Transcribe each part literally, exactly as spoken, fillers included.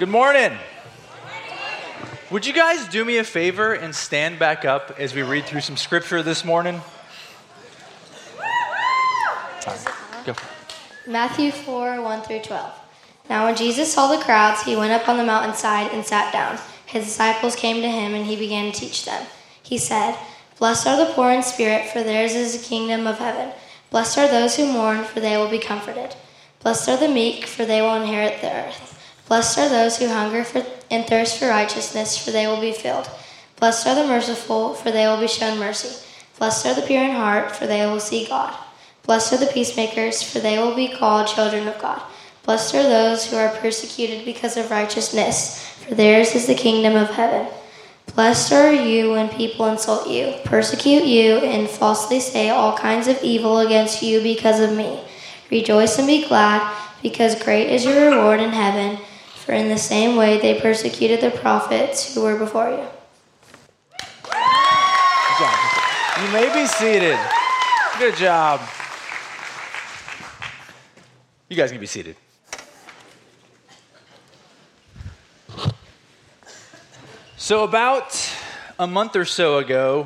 Good morning. Would you guys do me a favor and stand back up as we read through some scripture this morning? Right, go. Matthew four, one through twelve. Now when Jesus saw the crowds, he went up on the mountainside and sat down. His disciples came to him, and he began to teach them. He said, "Blessed are the poor in spirit, for theirs is the kingdom of heaven. Blessed are those who mourn, for they will be comforted. Blessed are the meek, for they will inherit the earth. Blessed are those who hunger for, and thirst for righteousness, for they will be filled. Blessed are the merciful, for they will be shown mercy. Blessed are the pure in heart, for they will see God. Blessed are the peacemakers, for they will be called children of God. Blessed are those who are persecuted because of righteousness, for theirs is the kingdom of heaven. Blessed are you when people insult you, persecute you, and falsely say all kinds of evil against you because of me. Rejoice and be glad, because great is your reward in heaven. For in the same way they persecuted the prophets who were before you." Good job. You may be seated. Good job. You guys can be seated. So about a month or so ago,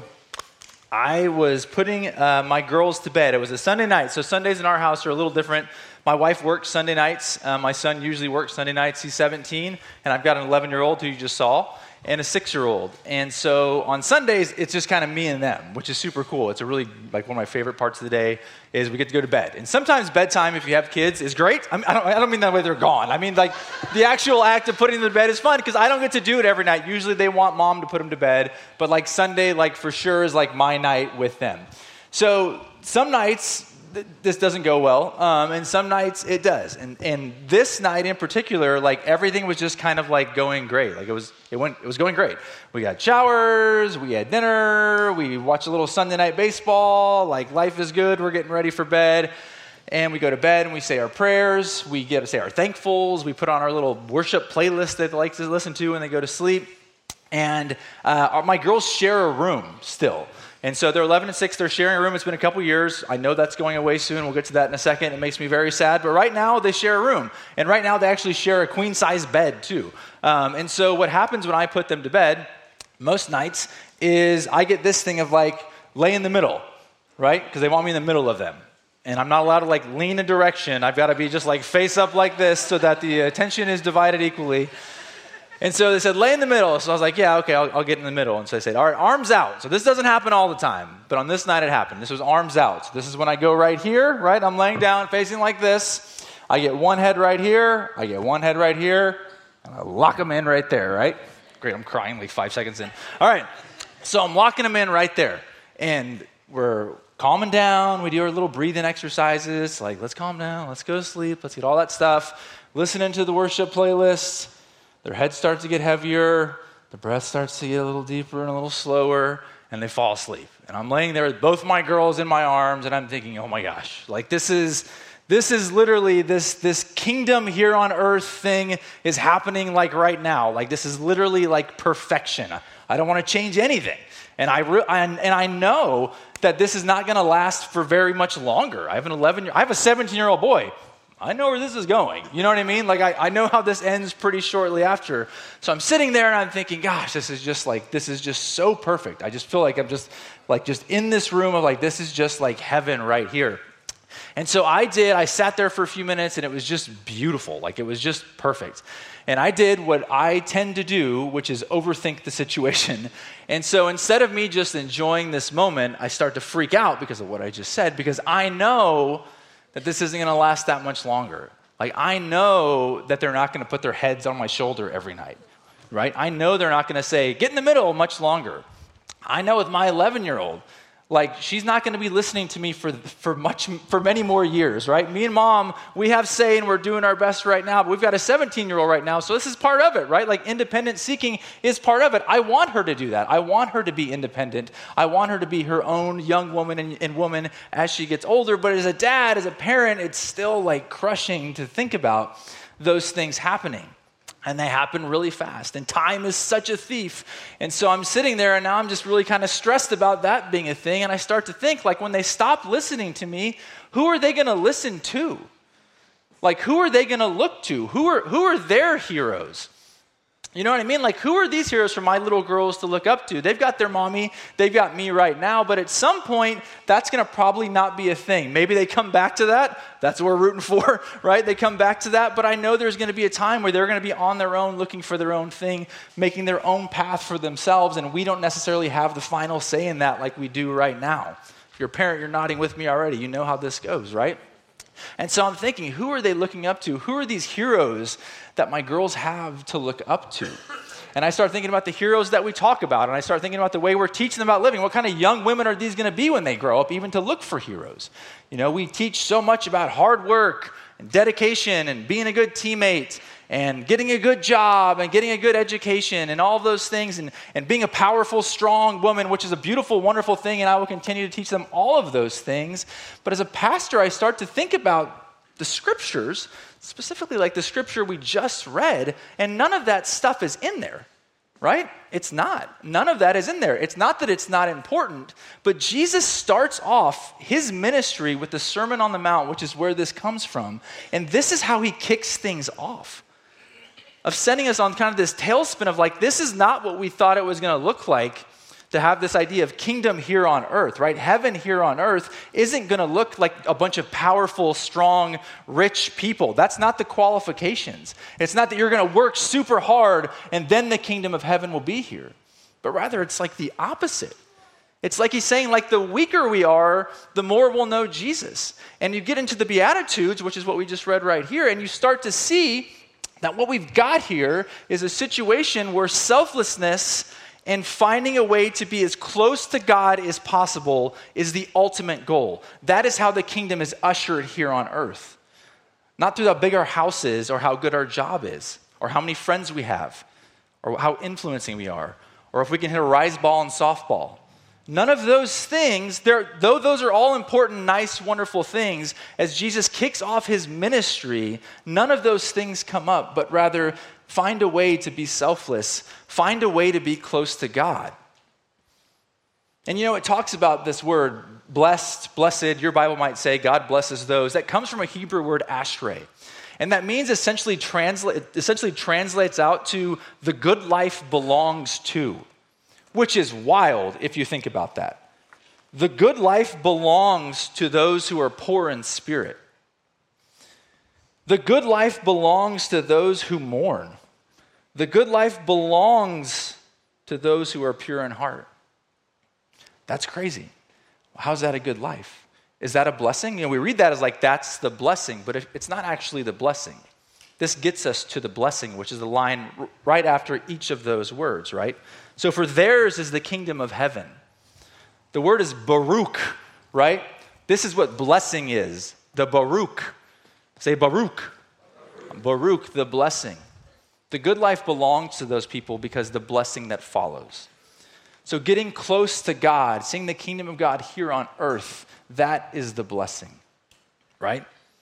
I was putting uh, my girls to bed. It was a Sunday night, so Sundays in our house are a little different. My wife works Sunday nights. Uh, my son usually works Sunday nights. He's seventeen, and I've got an eleven-year-old who you just saw, and a six-year-old. And so on Sundays, it's just kind of me and them, which is super cool. It's a really, like, one of my favorite parts of the day is we get to go to bed. And sometimes bedtime, if you have kids, is great. I, mean, I, don't, I don't mean that way they're gone. I mean, like, the actual act of putting them to bed is fun because I don't get to do it every night. Usually they want mom to put them to bed, but, like, Sunday, like, for sure is, like, my night with them. So some nights, this doesn't go well, um, and some nights it does. And and this night in particular, like everything was just kind of like going great. Like it was, it went, it was going great. We got showers, we had dinner, we watched a little Sunday night baseball. Like life is good. We're getting ready for bed, and we go to bed and we say our prayers. We get to say our thankfuls. We put on our little worship playlist that they like to listen to when they go to sleep. And uh, our, my girls share a room still. And so they're eleven and six, they're sharing a room. It's been a couple years. I know that's going away soon. We'll get to that in a second. It makes me very sad. But right now, they share a room. And right now, they actually share a queen-size bed, too. Um, and so what happens when I put them to bed, most nights, is I get this thing of, like, lay in the middle, right? Because they want me in the middle of them. And I'm not allowed to, like, lean a direction. I've got to be just, like, face up like this so that the attention is divided equally. And so they said, lay in the middle. So I was like, yeah, okay, I'll, I'll get in the middle. And so I said, all right, arms out. So this doesn't happen all the time, but on this night it happened. This was arms out. So this is when I go right here, right? I'm laying down facing like this. I get one head right here. I get one head right here. And I lock them in right there, right? Great, I'm crying like five seconds in. All right, so I'm locking them in right there. And we're calming down. We do our little breathing exercises. Like, let's calm down. Let's go to sleep. Let's get all that stuff. Listening to the worship playlist. Their head starts to get heavier, the breath starts to get a little deeper and a little slower, and they fall asleep. And I'm laying there with both my girls in my arms, and I'm thinking, oh my gosh, like this is this is literally this this kingdom here on earth thing is happening like right now. Like this is literally like perfection. I don't want to change anything. And I, re- I and I know that this is not going to last for very much longer. I have an eleven year I have a seventeen-year-old boy. I know where this is going. You know what I mean? Like, I, I know how this ends pretty shortly after. So I'm sitting there and I'm thinking, gosh, this is just like, this is just so perfect. I just feel like I'm just, like, just in this room of like, this is just like heaven right here. And so I did, I sat there for a few minutes and it was just beautiful. Like, it was just perfect. And I did what I tend to do, which is overthink the situation. And so instead of me just enjoying this moment, I start to freak out because of what I just said, because I know that this isn't going to last that much longer. Like, I know that they're not going to put their heads on my shoulder every night, right? I know they're not going to say, get in the middle much longer. I know with my eleven-year-old, like, she's not going to be listening to me for for much for many more years, right? Me and mom, we have say and we're doing our best right now, but we've got a seventeen-year-old right now, so this is part of it, right? Like, independent seeking is part of it. I want her to do that. I want her to be independent. I want her to be her own young woman and, and woman as she gets older, but as a dad, as a parent, it's still, like, crushing to think about those things happening. And they happen really fast. And time is such a thief. And so I'm sitting there and now I'm just really kind of stressed about that being a thing. And I start to think, like, when they stop listening to me, who are they going to listen to? Like, who are they going to look to? Who are who are their heroes? You know what I mean? Like, who are these heroes for my little girls to look up to? They've got their mommy, they've got me right now, but at some point, that's going to probably not be a thing. Maybe they come back to that. That's what we're rooting for, right? They come back to that, but I know there's going to be a time where they're going to be on their own, looking for their own thing, making their own path for themselves, and we don't necessarily have the final say in that like we do right now. If you're a parent, you're nodding with me already. You know how this goes, right? And so I'm thinking, who are they looking up to? Who are these heroes that my girls have to look up to? And I start thinking about the heroes that we talk about, and I start thinking about the way we're teaching them about living. What kind of young women are these going to be when they grow up, even to look for heroes? You know, we teach so much about hard work and dedication and being a good teammate and getting a good job and getting a good education and all of those things and, and being a powerful, strong woman, which is a beautiful, wonderful thing, and I will continue to teach them all of those things. But as a pastor, I start to think about the scriptures, specifically like the scripture we just read, and none of that stuff is in there, right? It's not. None of that is in there. It's not that it's not important, but Jesus starts off his ministry with the Sermon on the Mount, which is where this comes from, and this is how he kicks things off, of sending us on kind of this tailspin of like, this is not what we thought it was going to look like to have this idea of kingdom here on earth, right? Heaven here on earth isn't going to look like a bunch of powerful, strong, rich people. That's not the qualifications. It's not that you're going to work super hard and then the kingdom of heaven will be here. But rather, it's like the opposite. It's like he's saying, like, the weaker we are, the more we'll know Jesus. And you get into the Beatitudes, which is what we just read right here, and you start to see that what we've got here is a situation where selflessness and finding a way to be as close to God as possible is the ultimate goal. That is how the kingdom is ushered here on earth. Not through how big our house is or how good our job is or how many friends we have or how influencing we are or if we can hit a rise ball in softball. None of those things, though those are all important, nice, wonderful things, as Jesus kicks off his ministry, none of those things come up, but rather find a way to be selfless, find a way to be close to God. And you know, it talks about this word, blessed, blessed, your Bible might say, God blesses those. That comes from a Hebrew word, ashrei. And that means essentially, translate, essentially translates out to the good life belongs to. Which is wild if you think about that. The good life belongs to those who are poor in spirit. The good life belongs to those who mourn. The good life belongs to those who are pure in heart. That's crazy. How's that a good life? Is that a blessing? You know, we read that as like that's the blessing, but it's not actually the blessing. This gets us to the blessing, which is the line right after each of those words, right? So for theirs is the kingdom of heaven. The word is Baruch, right? This is what blessing is, the Baruch. Say Baruch. Baruch, the blessing. The good life belongs to those people because the blessing that follows. So getting close to God, seeing the kingdom of God here on earth, that is the blessing, right?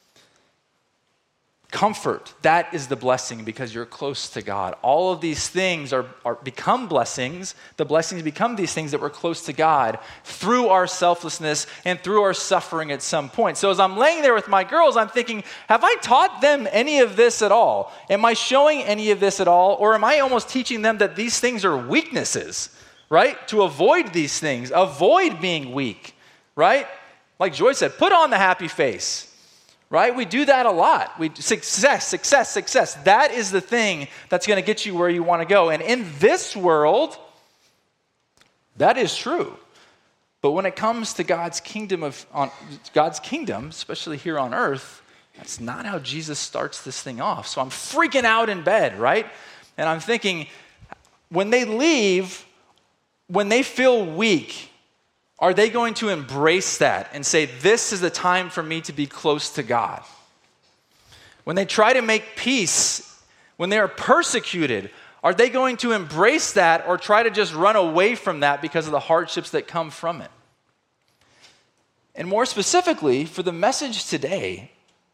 Comfort, that is the blessing because you're close to God. All of these things are, are become blessings. The blessings become these things that we're close to God through our selflessness and through our suffering at some point. So as I'm laying there with my girls, I'm thinking, have I taught them any of this at all? Am I showing any of this at all? Or am I almost teaching them that these things are weaknesses, right? To avoid these things, avoid being weak, right? Like Joy said, put on the happy face. Right? We do that a lot. We success, success, success. That is the thing that's going to get you where you want to go. And in this world, that is true. But when it comes to God's kingdom of on God's kingdom, especially here on earth, that's not how Jesus starts this thing off. So I'm freaking out in bed, right? And I'm thinking, when they leave, when they feel weak, are they going to embrace that and say, this is the time for me to be close to God? When they try to make peace, when they are persecuted, are they going to embrace that or try to just run away from that because of the hardships that come from it? And more specifically, for the message today,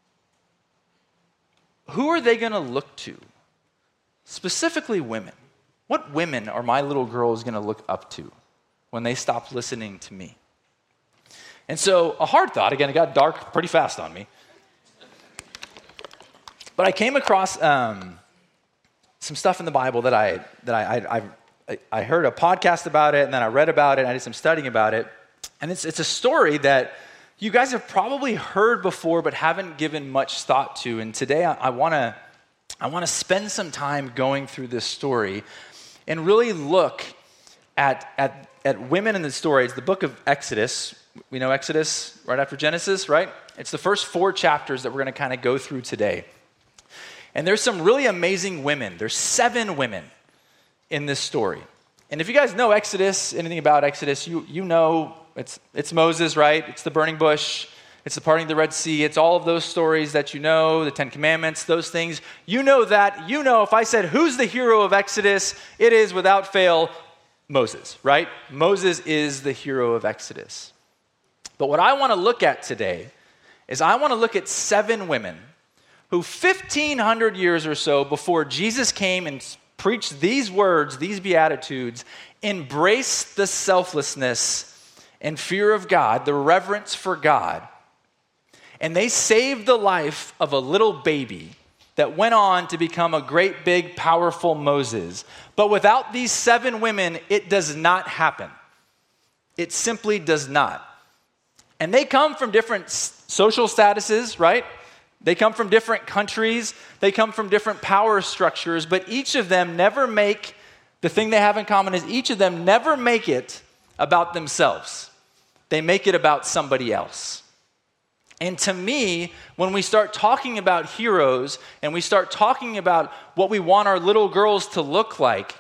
who are they going to look to? Specifically women. What women are my little girls going to look up to when they stop listening to me? And so a hard thought, again, it got dark pretty fast on me. But I came across um, some stuff in the Bible that I that I I, I, I heard a podcast about it, and then I read about it, and I did some studying about it. And it's it's a story that you guys have probably heard before, but haven't given much thought to. And today I, I want to I want to spend some time going through this story and really look at at at women in the story. It's the book of Exodus. We know Exodus right after Genesis, right? It's the first four chapters that we're going to kind of go through today. And there's some really amazing women. There's seven women in this story. And if you guys know Exodus, anything about Exodus, you you know it's it's Moses, right? It's the burning bush. It's the parting of the Red Sea. It's all of those stories that you know, the Ten Commandments, those things. You know that. You know if I said, who's the hero of Exodus? It is, without fail, Moses, right? Moses is the hero of Exodus. But what I want to look at today is I want to look at seven women who fifteen hundred years or so before Jesus came and preached these words, these Beatitudes, embraced the selflessness and fear of God, the reverence for God. And they saved the life of a little baby that went on to become a great, big, powerful Moses. But without these seven women, it does not happen. It simply does not. And they come from different social statuses, right? They come from different countries. They come from different power structures. But each of them never make, the thing they have in common is each of them never make it about themselves. They make it about somebody else. And to me, when we start talking about heroes and we start talking about what we want our little girls to look like,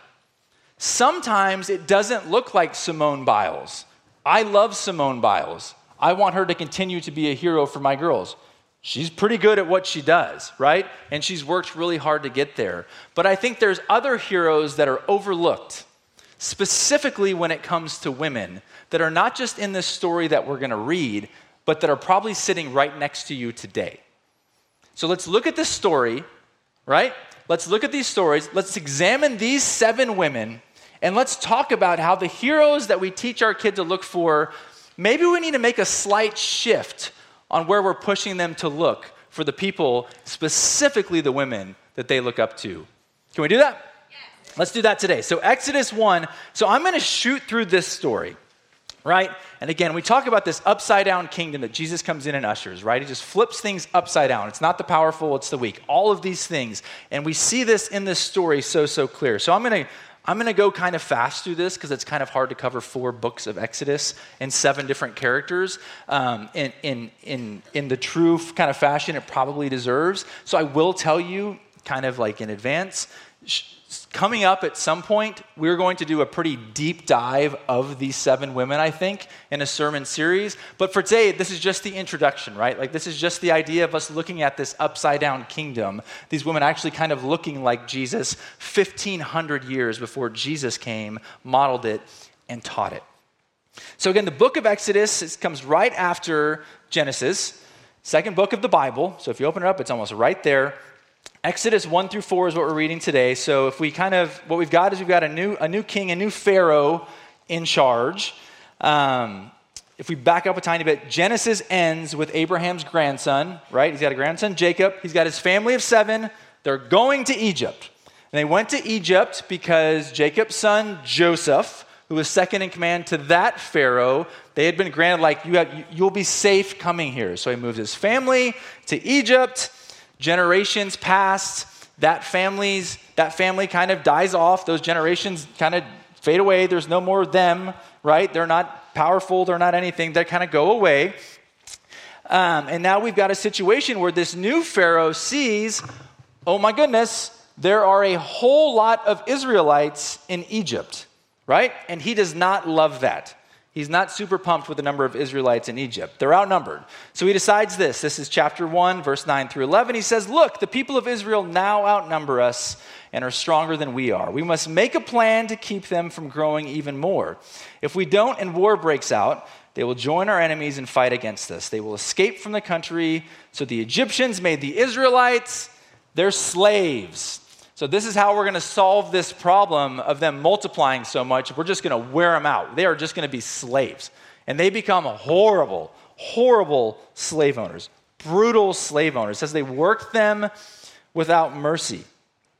sometimes it doesn't look like Simone Biles. I love Simone Biles. I want her to continue to be a hero for my girls. She's pretty good at what she does, right? And she's worked really hard to get there. But I think there's other heroes that are overlooked, specifically when it comes to women, that are not just in this story that we're going to read, but that are probably sitting right next to you today. So let's look at this story, right? Let's look at these stories. Let's examine these seven women, and let's talk about how the heroes that we teach our kids to look for, maybe we need to make a slight shift on where we're pushing them to look for the people, specifically the women that they look up to. Can we do that? Yes. Let's do that today. So Exodus one, so I'm going to shoot through this story, right? And again, we talk about this upside down kingdom that Jesus comes in and ushers, right? He just flips things upside down. It's not the powerful, it's the weak. All of these things. And we see this in this story so, so clear. So I'm going to I'm going to go kind of fast through this because it's kind of hard to cover four books of Exodus and seven different characters um, in, in, in, in the true kind of fashion it probably deserves. So I will tell you kind of like in advance, sh- coming up at some point, we're going to do a pretty deep dive of these seven women, I think, in a sermon series. But for today, this is just the introduction, right? Like this is just the idea of us looking at this upside down kingdom. These women actually kind of looking like Jesus fifteen hundred years before Jesus came, modeled it, and taught it. So again, the book of Exodus it comes right after Genesis, second book of the Bible. So if you open it up, it's almost right there. Exodus one through four is what we're reading today. So if we kind of, what we've got is we've got a new a new king, a new Pharaoh in charge. Um, if we back up a tiny bit, Genesis ends with Abraham's grandson, right? He's got a grandson, Jacob. He's got his family of seven. They're going to Egypt. And they went to Egypt because Jacob's son, Joseph, who was second in command to that Pharaoh, they had been granted like, you have, you'll be safe coming here. So he moves his family to Egypt. Generations passed, that family's that family kind of dies off. Those generations kind of fade away. There's no more of them, right? They're not powerful. They're not anything. They kind of go away. Um, and now we've got a situation where this new Pharaoh sees, oh my goodness, there are a whole lot of Israelites in Egypt, right? And he does not love that. He's not super pumped with the number of Israelites in Egypt. They're outnumbered. So he decides this. This is chapter one, verse nine through eleven. He says, look, the people of Israel now outnumber us and are stronger than we are. We must make a plan to keep them from growing even more. If we don't and war breaks out, they will join our enemies and fight against us. They will escape from the country. So the Egyptians made the Israelites their slaves. So this is how we're going to solve this problem of them multiplying so much. We're just going to wear them out. They are just going to be slaves. And they become horrible, horrible slave owners, brutal slave owners. It says they worked them without mercy.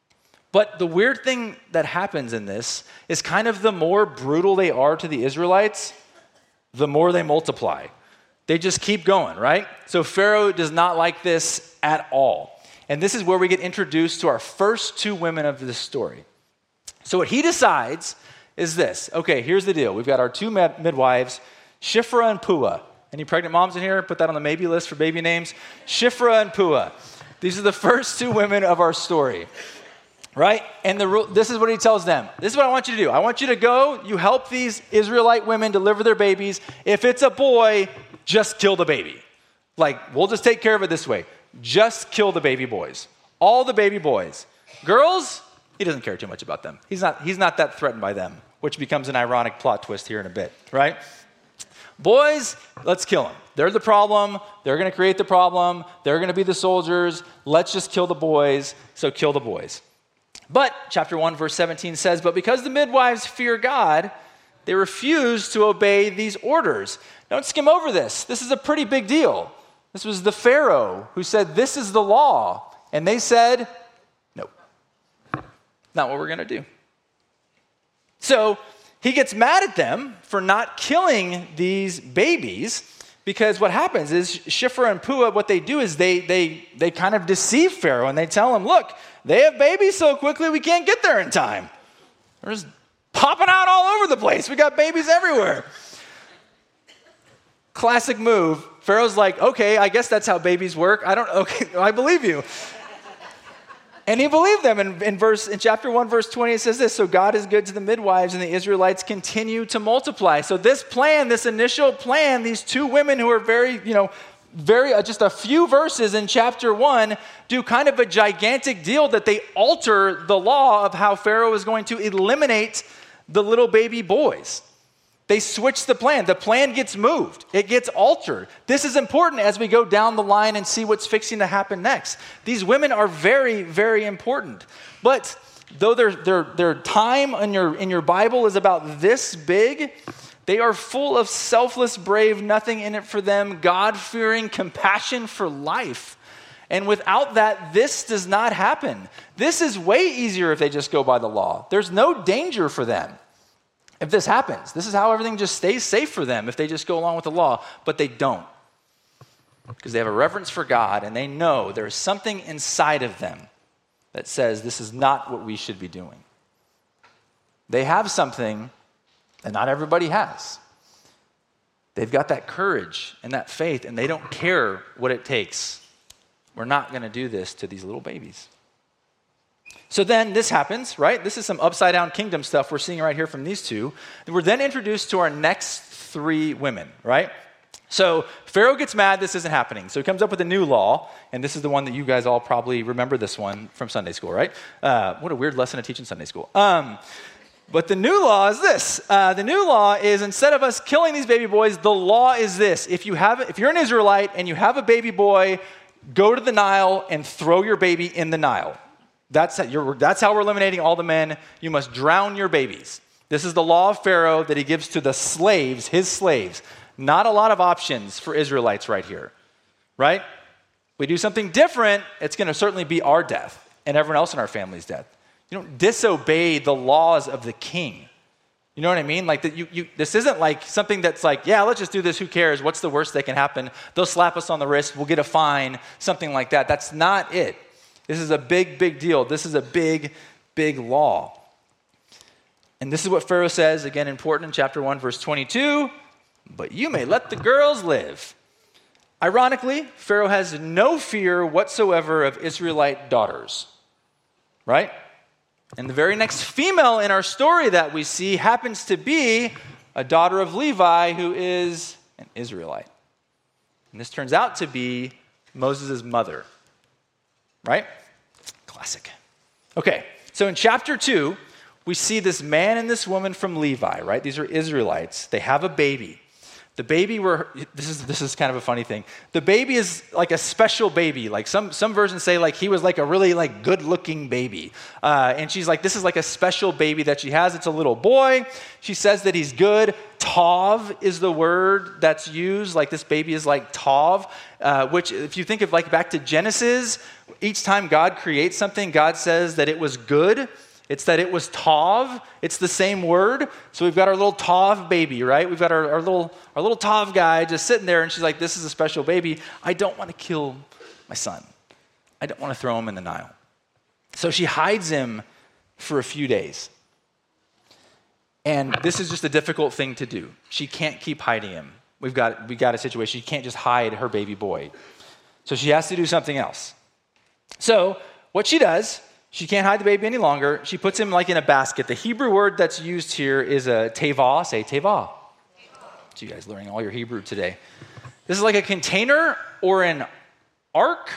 But the weird thing that happens in this is kind of the more brutal they are to the Israelites, the more they multiply. They just keep going, right? So Pharaoh does not like this at all. And this is where we get introduced to our first two women of this story. So what he decides is this. Okay, here's the deal. We've got our two mid- midwives, Shiphrah and Puah. Any pregnant moms in here? Put that on the maybe list for baby names. Shiphrah and Puah. These are the first two women of our story. Right? And the this is what he tells them. This is what I want you to do. I want you to go, you help these Israelite women deliver their babies. If it's a boy, just kill the baby. Like, we'll just take care of it this way. Just kill the baby boys. All the baby boys. Girls, he doesn't care too much about them. He's not, he's not that threatened by them, which becomes an ironic plot twist here in a bit, right? Boys, let's kill them. They're the problem. They're going to create the problem. They're going to be the soldiers. Let's just kill the boys. So kill the boys. But chapter one, verse seventeen says, but because the midwives fear God, they refuse to obey these orders. Don't skim over this. This is a pretty big deal. This was the Pharaoh who said, this is the law. And they said, no, not what we're going to do. So he gets mad at them for not killing these babies, because what happens is Shiphrah and Puah, what they do is they, they, they kind of deceive Pharaoh, and they tell him, look, they have babies so quickly we can't get there in time. They're just popping out all over the place. We got babies everywhere. Classic move. Pharaoh's like, okay, I guess that's how babies work. I don't, okay, I believe you. And he believed them. In, in, verse, in chapter one, verse twenty, it says this, so God is good to the midwives, and the Israelites continue to multiply. So this plan, this initial plan, these two women who are very, you know, very uh, just a few verses in chapter one do kind of a gigantic deal that they alter the law of how Pharaoh is going to eliminate the little baby boys. They switch the plan. The plan gets moved. It gets altered. This is important as we go down the line and see what's fixing to happen next. These women are very, very important. But though their, their, their time in your, in your Bible is about this big, they are full of selfless, brave, nothing in it for them, God-fearing compassion for life. And without that, this does not happen. This is way easier if they just go by the law. There's no danger for them if this happens. This is how everything just stays safe for them if they just go along with the law. But they don't, because they have a reverence for God, and they know there's something inside of them that says this is not what we should be doing. They have something that not everybody has. They've got that courage and that faith, and they don't care what it takes. We're not going to do this to these little babies. So then this happens, right? This is some upside down kingdom stuff we're seeing right here from these two. And we're then introduced to our next three women, right? So Pharaoh gets mad, this isn't happening. So he comes up with a new law, and this is the one that you guys all probably remember this one from Sunday school, right? Uh, what a weird lesson to teach in Sunday school. Um, But the new law is this. Uh, the new law is, instead of us killing these baby boys, the law is this. If you have, if you're an Israelite and you have a baby boy, go to the Nile and throw your baby in the Nile. That's how, you're, that's how we're eliminating all the men. You must drown your babies. This is the law of Pharaoh that he gives to the slaves, his slaves. Not a lot of options for Israelites right here, right? If we do something different, it's going to certainly be our death and everyone else in our family's death. You don't disobey the laws of the king. You know what I mean? Like that. You, you, this isn't like something that's like, yeah, let's just do this. Who cares? What's the worst that can happen? They'll slap us on the wrist. We'll get a fine, something like that. That's not it. This is a big, big deal. This is a big, big law. And this is what Pharaoh says, again, important in chapter one, verse twenty-two, but you may let the girls live. Ironically, Pharaoh has no fear whatsoever of Israelite daughters, right? And the very next female in our story that we see happens to be a daughter of Levi who is an Israelite. And this turns out to be Moses' mother, right? Classic. Okay, so in chapter two, we see this man and this woman from Levi, right? These are Israelites. They have a baby. The The baby were, this is this is kind of a funny thing. The baby is like a special baby. Like some some versions say like he was like a really like good looking baby. Uh, and she's like, this is like a special baby that she has. It's a little boy. She says that he's good. Tov is the word that's used. Like this baby is like Tov, uh, which if you think of like back to Genesis, each time God creates something, God says that it was good. It's that it was Tov. It's the same word. So we've got our little Tov baby, right? We've got our, our little our little Tov guy just sitting there, and she's like, this is a special baby. I don't want to kill my son. I don't want to throw him in the Nile. So she hides him for a few days. And this is just a difficult thing to do. She can't keep hiding him. We've got, we've got a situation. She can't just hide her baby boy. So she has to do something else. So what she does, she can't hide the baby any longer. She puts him like in a basket. The Hebrew word that's used here is a tevah. Say tevah. So you guys learning all your Hebrew today. This is like a container or an ark.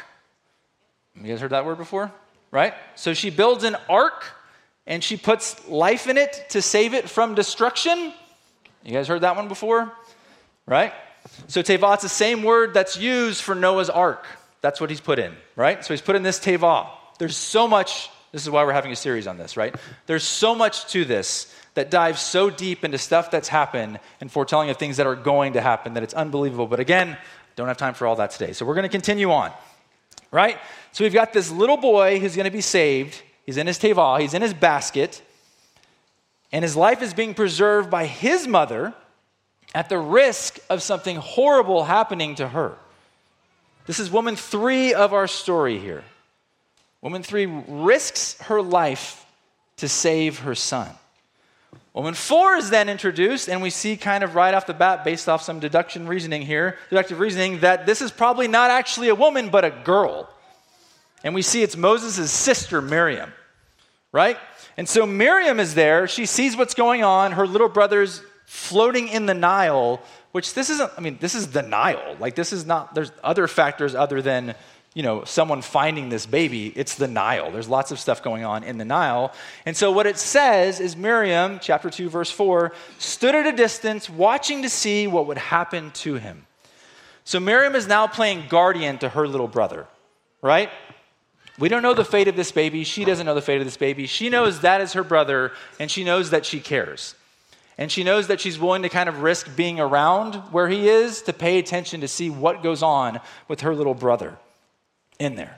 You guys heard that word before? Right? So she builds an ark and she puts life in it to save it from destruction. You guys heard that one before? Right? So tevah, it's the same word that's used for Noah's ark. That's what he's put in, right? So he's put in this tevah. There's so much, this is why we're having a series on this, right? There's so much to this that dives so deep into stuff that's happened and foretelling of things that are going to happen that it's unbelievable. But again, don't have time for all that today. So we're going to continue on, right? So we've got this little boy who's going to be saved. He's in his tevah, he's in his basket, and his life is being preserved by his mother at the risk of something horrible happening to her. This is woman three of our story here. Woman three risks her life to save her son. Woman four is then introduced, and we see kind of right off the bat, based off some deduction reasoning here, deductive reasoning, that this is probably not actually a woman, but a girl. And we see it's Moses' sister, Miriam, right? And so Miriam is there. She sees what's going on. Her little brother's floating in the Nile, which this isn't, I mean, this is the Nile. Like this is not, there's other factors other than, you know, someone finding this baby. It's the Nile. There's lots of stuff going on in the Nile. And so what it says is Miriam, chapter two, verse four, stood at a distance watching to see what would happen to him. So Miriam is now playing guardian to her little brother, right? We don't know the fate of this baby. She doesn't know the fate of this baby. She knows that is her brother, and she knows that she cares. And she knows that she's willing to kind of risk being around where he is to pay attention to see what goes on with her little brother in there.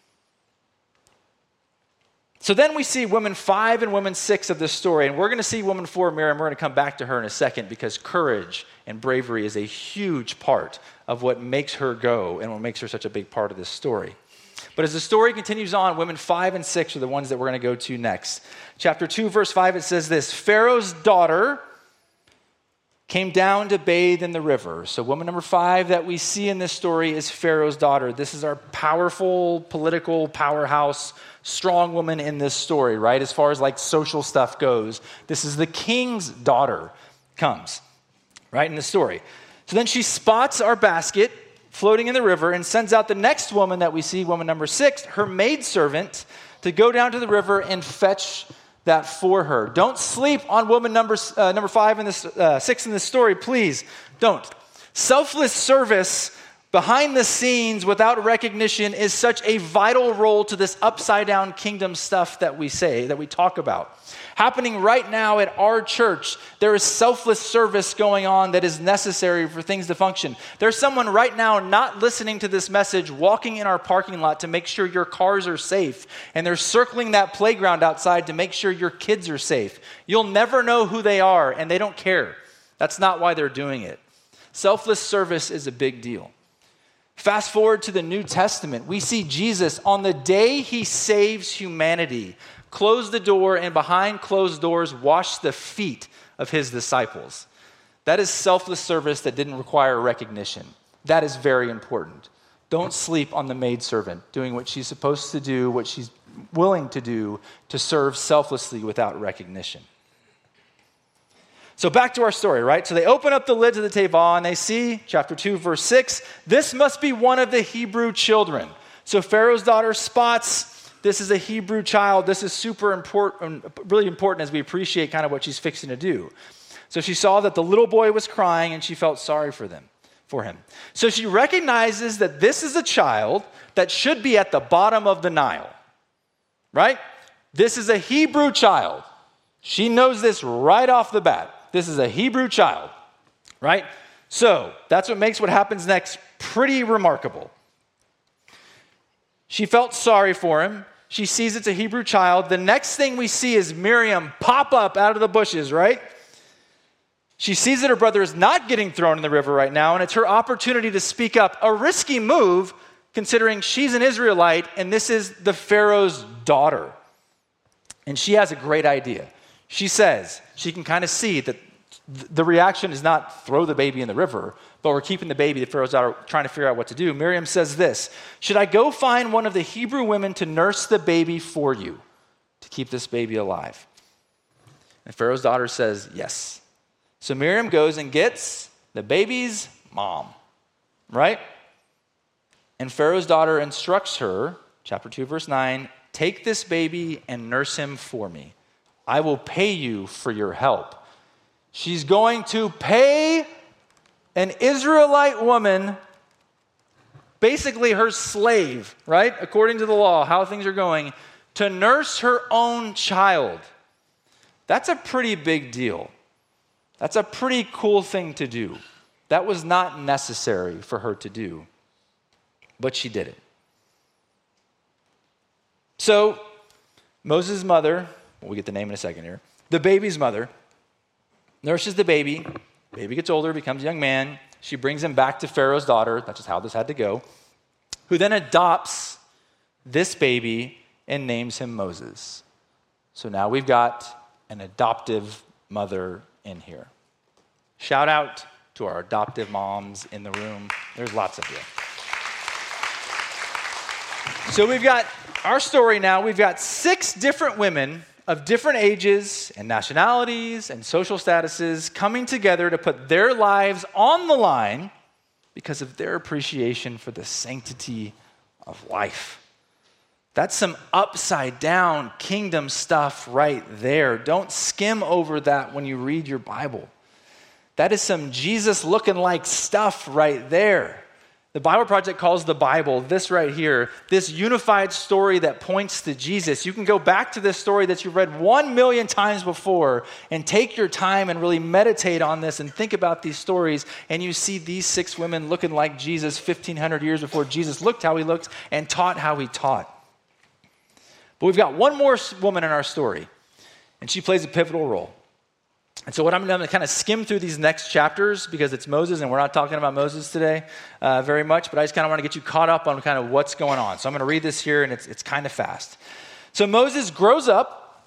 So then we see woman five and woman six of this story, and we're going to see woman four, Miriam. We're going to come back to her in a second because courage and bravery is a huge part of what makes her go and what makes her such a big part of this story. But as the story continues on, women five and six are the ones that we're going to go to next. Chapter two, verse five, it says this: Pharaoh's daughter came down to bathe in the river. So woman number five that we see in this story is Pharaoh's daughter. This is our powerful, political powerhouse, strong woman in this story, right? As far as like social stuff goes, this is the king's daughter comes, right, in the story. So then she spots our basket floating in the river and sends out the next woman that we see, woman number six, her maidservant, to go down to the river and fetch that for her. Don't sleep on woman number uh, number five in this uh, six in this story, please. Don't. Selfless service behind the scenes without recognition is such a vital role to this upside down kingdom stuff that we say, that we talk about. Happening right now at our church, there is selfless service going on that is necessary for things to function. There's someone right now not listening to this message walking in our parking lot to make sure your cars are safe, and they're circling that playground outside to make sure your kids are safe. You'll never know who they are, and they don't care. That's not why they're doing it. Selfless service is a big deal. Fast forward to the New Testament, we see Jesus on the day he saves humanity, close the door and behind closed doors wash the feet of his disciples. That is selfless service that didn't require recognition. That is very important. Don't sleep on the maidservant doing what she's supposed to do, what she's willing to do to serve selflessly without recognition. So back to our story, right? So they open up the lids of the tevah and they see, chapter two, verse six, this must be one of the Hebrew children. So Pharaoh's daughter spots, this is a Hebrew child. This is super important, really important as we appreciate kind of what she's fixing to do. So she saw that the little boy was crying, and she felt sorry for them, for him. So she recognizes that this is a child that should be at the bottom of the Nile, right? This is a Hebrew child. She knows this right off the bat. This is a Hebrew child, right? So that's what makes what happens next pretty remarkable. She felt sorry for him. She sees it's a Hebrew child. The next thing we see is Miriam pop up out of the bushes, right? She sees that her brother is not getting thrown in the river right now, and it's her opportunity to speak up. A risky move, considering she's an Israelite, and this is the Pharaoh's daughter. And she has a great idea. She says, she can kind of see that the reaction is not throw the baby in the river, but we're keeping the baby. The Pharaoh's daughter trying to figure out what to do. Miriam says this, should I go find one of the Hebrew women to nurse the baby for you, to keep this baby alive? And Pharaoh's daughter says, yes. So Miriam goes and gets the baby's mom, right? And Pharaoh's daughter instructs her, chapter two, verse nine, take this baby and nurse him for me. I will pay you for your help. She's going to pay an Israelite woman, basically her slave, right? According to the law, how things are going, to nurse her own child. That's a pretty big deal. That's a pretty cool thing to do. That was not necessary for her to do, but she did it. So, Moses' mother, we'll get the name in a second here, the baby's mother, nurses the baby. Baby gets older, becomes a young man. She brings him back to Pharaoh's daughter. That's just how this had to go. Who then adopts this baby and names him Moses. So now we've got an adoptive mother in here. Shout out to our adoptive moms in the room. There's lots of you. So we've got our story now. We've got six different women of different ages and nationalities and social statuses coming together to put their lives on the line because of their appreciation for the sanctity of life. That's some upside down kingdom stuff right there. Don't skim over that when you read your Bible. That is some Jesus looking like stuff right there. The Bible Project calls the Bible, this right here, this unified story that points to Jesus. You can go back to this story that you've read one million times before and take your time and really meditate on this and think about these stories, and you see these six women looking like Jesus fifteen hundred years before Jesus looked how he looked and taught how he taught. But we've got one more woman in our story, and she plays a pivotal role. And so what I'm going to kind of skim through these next chapters because it's Moses, and we're not talking about Moses today uh, very much, but I just kind of want to get you caught up on kind of what's going on. So I'm going to read this here, and it's it's kind of fast. So Moses grows up.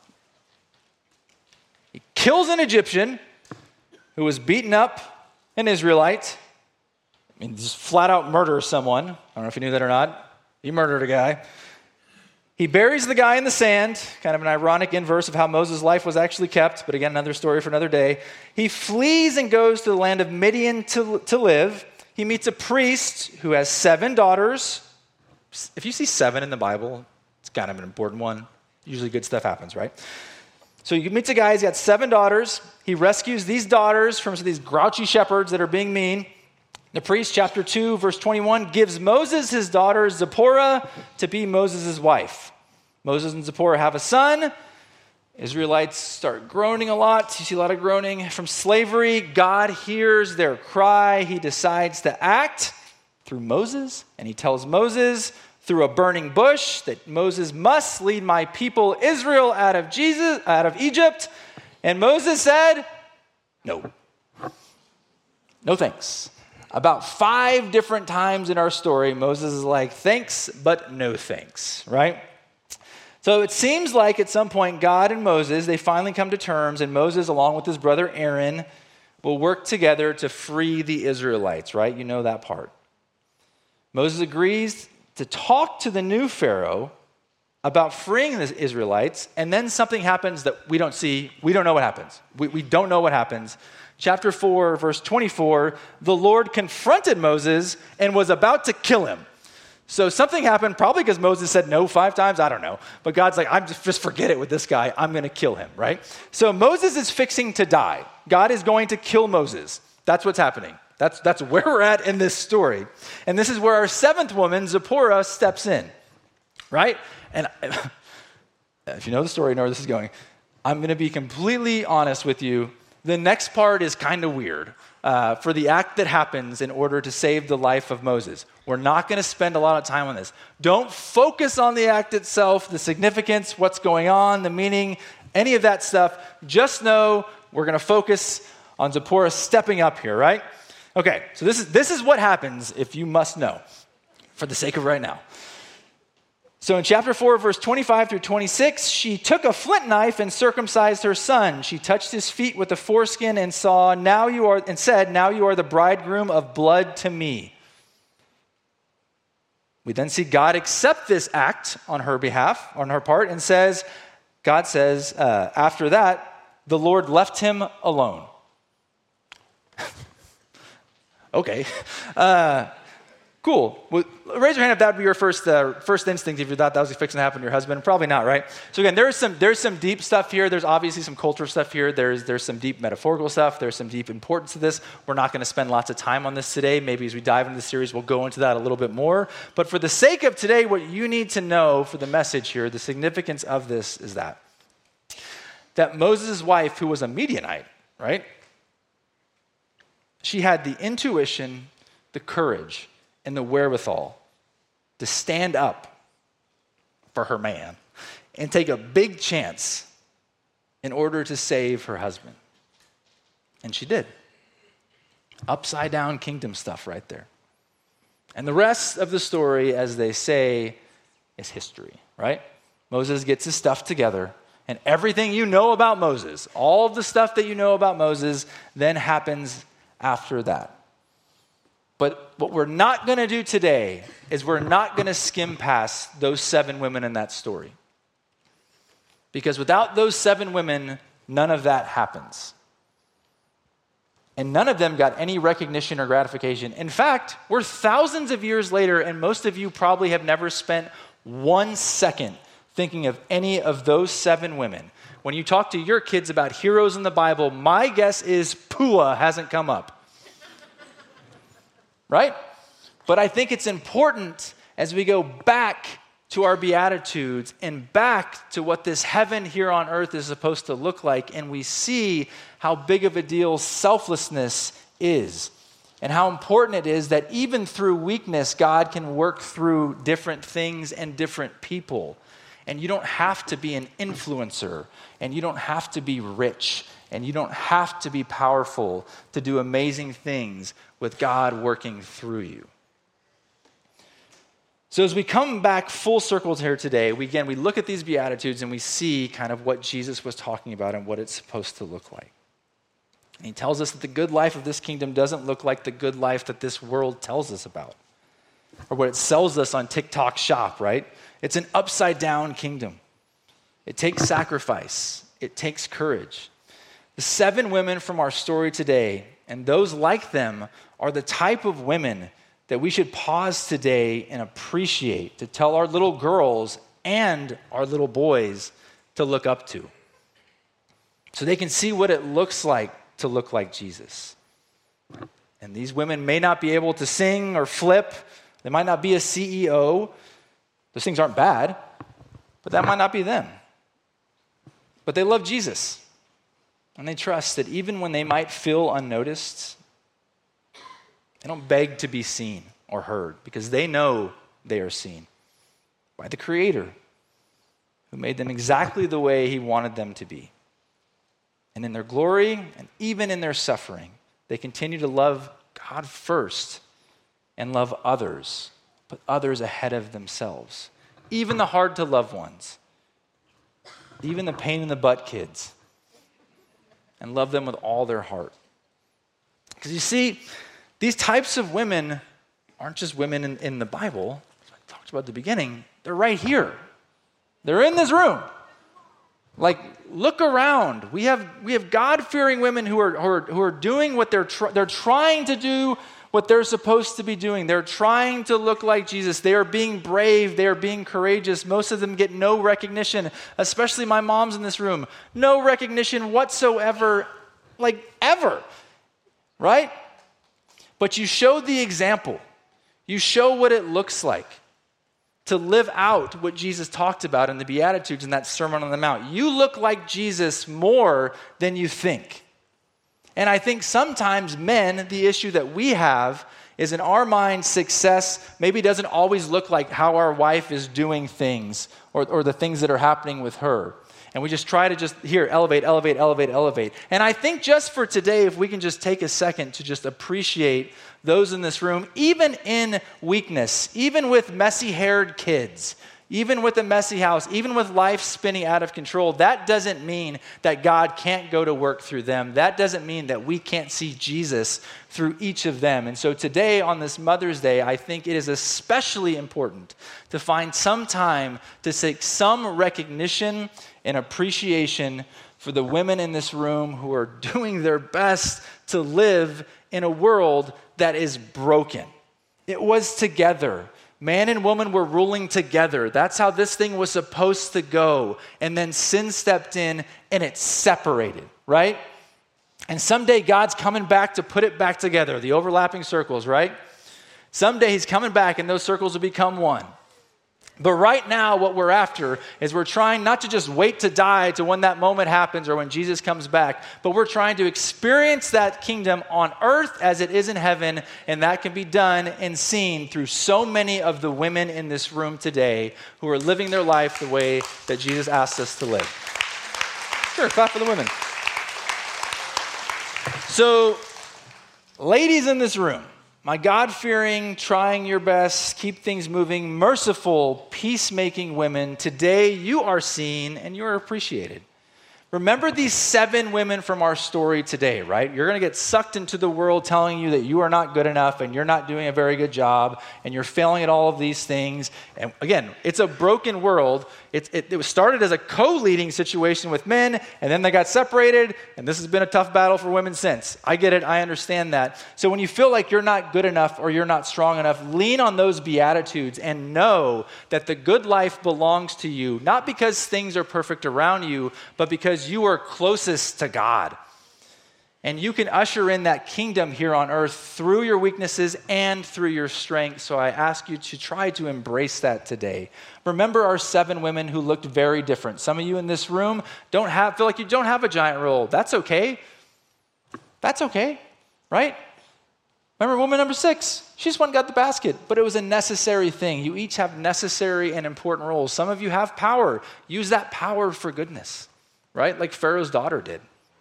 He kills an Egyptian who was beaten up an Israelite. I mean, just flat out murders someone. I don't know if you knew that or not. He murdered a guy. He buries the guy in the sand, kind of an ironic inverse of how Moses' life was actually kept, but again, another story for another day. He flees and goes to the land of Midian to, to live. He meets a priest who has seven daughters. If you see seven in the Bible, it's kind of an important one. Usually good stuff happens, right? So he meets a guy, he's got seven daughters. He rescues these daughters from these grouchy shepherds that are being mean. The priest, chapter two, verse twenty-one, gives Moses his daughter Zipporah to be Moses' wife. Moses and Zipporah have a son. Israelites start groaning a lot. You see a lot of groaning from slavery. God hears their cry. He decides to act through Moses, and he tells Moses through a burning bush that Moses must lead my people Israel out of Jesus, out of Egypt. And Moses said, no. No thanks. About five different times in our story, Moses is like, thanks, but no thanks, right? So it seems like at some point, God and Moses, they finally come to terms, and Moses, along with his brother Aaron, will work together to free the Israelites, right? You know that part. Moses agrees to talk to the new Pharaoh about freeing the Israelites, and then something happens that we don't see. We don't know what happens. We, we don't know what happens. Chapter four, verse twenty-four, the Lord confronted Moses and was about to kill him. So something happened, probably because Moses said no five times, I don't know. But God's like, I'm just, just forget it with this guy. I'm going to kill him, right? So Moses is fixing to die. God is going to kill Moses. That's what's happening. That's, that's where we're at in this story. And this is where our seventh woman, Zipporah, steps in, right? And if you know the story, you know where this is going. I'm going to be completely honest with you. The next part is kind of weird uh, for the act that happens in order to save the life of Moses. We're not going to spend a lot of time on this. Don't focus on the act itself, the significance, what's going on, the meaning, any of that stuff. Just know we're going to focus on Zipporah stepping up here, right? Okay, so this is this is what happens if you must know, for the sake of right now. So in chapter four, verse twenty-five through twenty-six, she took a flint knife and circumcised her son. She touched his feet with the foreskin and saw, now you are, and said, now you are the bridegroom of blood to me. We then see God accept this act on her behalf, on her part, and says, God says, uh, after that, the Lord left him alone. Okay. Uh, cool. Well, raise your hand if that would be your first uh, first instinct if you thought that was fixing to happen to your husband. Probably not, right? So again, there's some there's some deep stuff here. There's obviously some cultural stuff here. There's there's some deep metaphorical stuff. There's some deep importance to this. We're not going to spend lots of time on this today. Maybe as we dive into the series, we'll go into that a little bit more. But for the sake of today, what you need to know for the message here, the significance of this is that that Moses' wife, who was a Midianite, right? She had the intuition, the courage, and the wherewithal to stand up for her man and take a big chance in order to save her husband. And she did. Upside down kingdom stuff right there. And the rest of the story, as they say, is history, right? Moses gets his stuff together, and everything you know about Moses, all of the stuff that you know about Moses, then happens after that. But what we're not going to do today is we're not going to skim past those seven women in that story. Because without those seven women, none of that happens. And none of them got any recognition or gratification. In fact, we're thousands of years later, and most of you probably have never spent one second thinking of any of those seven women. When you talk to your kids about heroes in the Bible, my guess is Pua hasn't come up. Right? But I think it's important as we go back to our Beatitudes and back to what this heaven here on earth is supposed to look like, and we see how big of a deal selflessness is and how important it is that even through weakness, God can work through different things and different people. And you don't have to be an influencer, and you don't have to be rich, and you don't have to be powerful to do amazing things with God working through you. So as we come back full circle here today, we again, we look at these Beatitudes and we see kind of what Jesus was talking about and what it's supposed to look like. And he tells us that the good life of this kingdom doesn't look like the good life that this world tells us about, or what it sells us on TikTok Shop, right? It's an upside down kingdom. It takes sacrifice. It takes courage. The seven women from our story today, and those like them, are the type of women that we should pause today and appreciate, to tell our little girls and our little boys to look up to, so they can see what it looks like to look like Jesus. And these women may not be able to sing or flip. They might not be a C E O. Those things aren't bad, but that might not be them. But they love Jesus, and they trust that even when they might feel unnoticed, they don't beg to be seen or heard, because they know they are seen by the Creator, who made them exactly the way he wanted them to be. And in their glory, and even in their suffering, they continue to love God first and love others, put others ahead of themselves. Even the hard-to-love ones, even the pain-in-the-butt kids, and love them with all their heart. Because you see, these types of women aren't just women in, in the Bible, as I talked about at the beginning. They're right here. They're in this room. Like, look around. We have we have God-fearing women who are who are, who are doing what they're tr- they're trying to do, what they're supposed to be doing. They're trying to look like Jesus. They are being brave. They are being courageous. Most of them get no recognition, especially my moms in this room. No recognition whatsoever, like ever, right? But you show the example. You show what it looks like to live out what Jesus talked about in the Beatitudes in that Sermon on the Mount. You look like Jesus more than you think. And I think sometimes men, the issue that we have is in our mind, success maybe doesn't always look like how our wife is doing things or, or the things that are happening with her. And we just try to just, here, elevate, elevate, elevate, elevate. And I think just for today, if we can just take a second to just appreciate those in this room, even in weakness, even with messy-haired kids, even with a messy house, even with life spinning out of control, that doesn't mean that God can't go to work through them. That doesn't mean that we can't see Jesus through each of them. And so today, on this Mother's Day, I think it is especially important to find some time to take some recognition and appreciation for the women in this room who are doing their best to live in a world that is broken. It was together. Man and woman were ruling together. That's how this thing was supposed to go. And then sin stepped in and it separated, right? And someday God's coming back to put it back together, the overlapping circles, right? Someday he's coming back and those circles will become one. But right now, what we're after is we're trying not to just wait to die to when that moment happens or when Jesus comes back, but we're trying to experience that kingdom on earth as it is in heaven, and that can be done and seen through so many of the women in this room today who are living their life the way that Jesus asked us to live. Sure, clap for the women. So, ladies in this room, my God-fearing, trying your best, keep things moving, merciful, peacemaking women, today you are seen and you are appreciated. Remember these seven women from our story today, right? You're going to get sucked into the world telling you that you are not good enough and you're not doing a very good job and you're failing at all of these things. And again, it's a broken world. It, it, it was started as a co-leading situation with men, and then they got separated, and this has been a tough battle for women since. I get it. I understand that. So when you feel like you're not good enough or you're not strong enough, lean on those Beatitudes and know that the good life belongs to you, not because things are perfect around you, but because you are closest to God. And you can usher in that kingdom here on earth through your weaknesses and through your strength. So I ask you to try to embrace that today. Remember our seven women who looked very different. Some of you in this room don't have, feel like you don't have a giant role. That's okay. That's okay, right? Remember woman number six? She just went and got the basket, but it was a necessary thing. You each have necessary and important roles. Some of you have power. Use that power for goodness, right? Like Pharaoh's daughter did.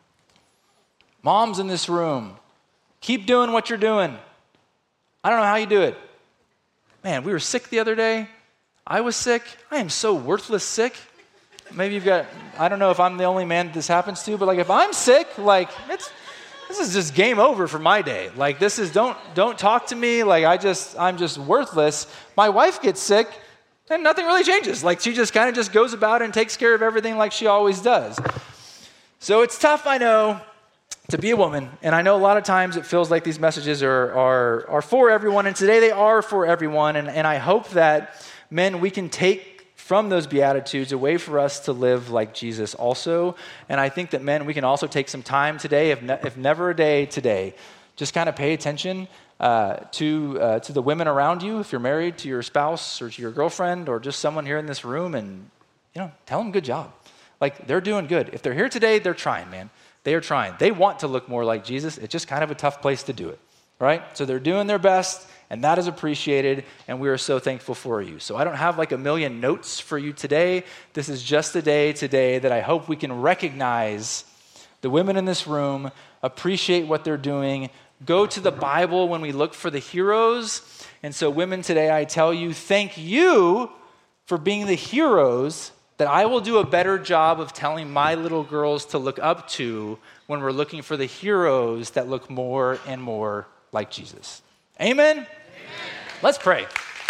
Moms in this room, keep doing what you're doing. I don't know how you do it. Man, we were sick the other day. I was sick. I am so worthless sick. Maybe you've got, I don't know if I'm the only man that this happens to, but like if I'm sick, like it's, this is just game over for my day. Like this is, don't, don't talk to me. Like I just, I'm just worthless. My wife gets sick and nothing really changes. Like she just kind of just goes about and takes care of everything like she always does. So it's tough, I know, to be a woman, and I know a lot of times it feels like these messages are are, are for everyone, and today they are for everyone, and, and I hope that, men, we can take from those Beatitudes a way for us to live like Jesus also, and I think that, men, we can also take some time today, if, ne- if never a day today, just kind of pay attention uh, to uh, to the women around you, if you're married, to your spouse, or to your girlfriend, or just someone here in this room, and, you know, tell them good job. Like, they're doing good. If they're here today, they're trying, man. They are trying. They want to look more like Jesus. It's just kind of a tough place to do it, right? So they're doing their best, and that is appreciated, and we are so thankful for you. So I don't have like a million notes for you today. This is just a day today that I hope we can recognize the women in this room, appreciate what they're doing, go to the Bible when we look for the heroes. And so women, today I tell you, thank you for being the heroes that I will do a better job of telling my little girls to look up to when we're looking for the heroes that look more and more like Jesus. Amen? Amen. Let's pray.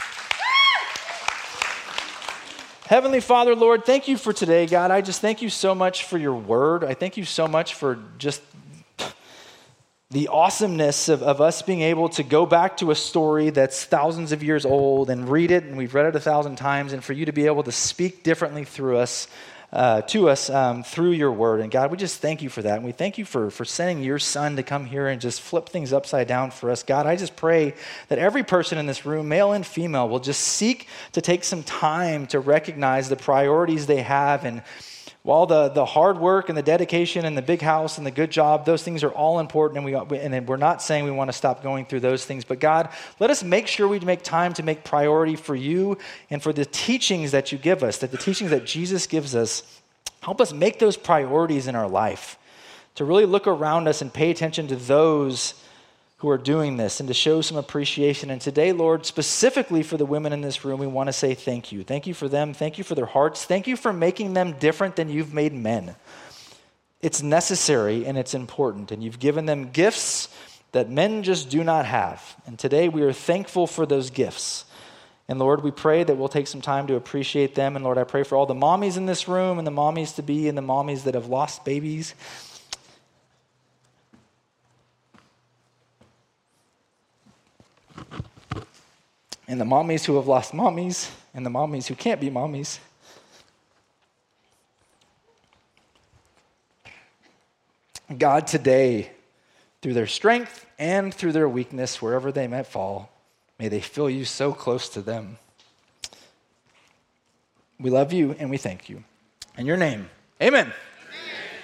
Heavenly Father, Lord, thank you for today, God. I just thank you so much for your word. I thank you so much for just the awesomeness of, of us being able to go back to a story that's thousands of years old and read it, and we've read it a thousand times, and for you to be able to speak differently through us, uh, to us um, through your word. And God, we just thank you for that. And we thank you for, for sending your son to come here and just flip things upside down for us. God, I just pray that every person in this room, male and female, will just seek to take some time to recognize the priorities they have. And while the, the hard work and the dedication and the big house and the good job, those things are all important, and, we, and we're not saying we want to stop going through those things. But God, let us make sure we make time to make priority for you and for the teachings that you give us, that the teachings that Jesus gives us, help us make those priorities in our life, to really look around us and pay attention to those who are doing this and to show some appreciation. And today, Lord, specifically for the women in this room, we want to say thank you. Thank you for them. Thank you for their hearts. Thank you for making them different than you've made men. It's necessary and it's important. And you've given them gifts that men just do not have. And today we are thankful for those gifts. And Lord, we pray that we'll take some time to appreciate them. And Lord, I pray for all the mommies in this room and the mommies to be and the mommies that have lost babies. And the mommies who have lost mommies, and the mommies who can't be mommies. God, today, through their strength and through their weakness, wherever they might fall, may they feel you so close to them. We love you and we thank you. In your name, amen.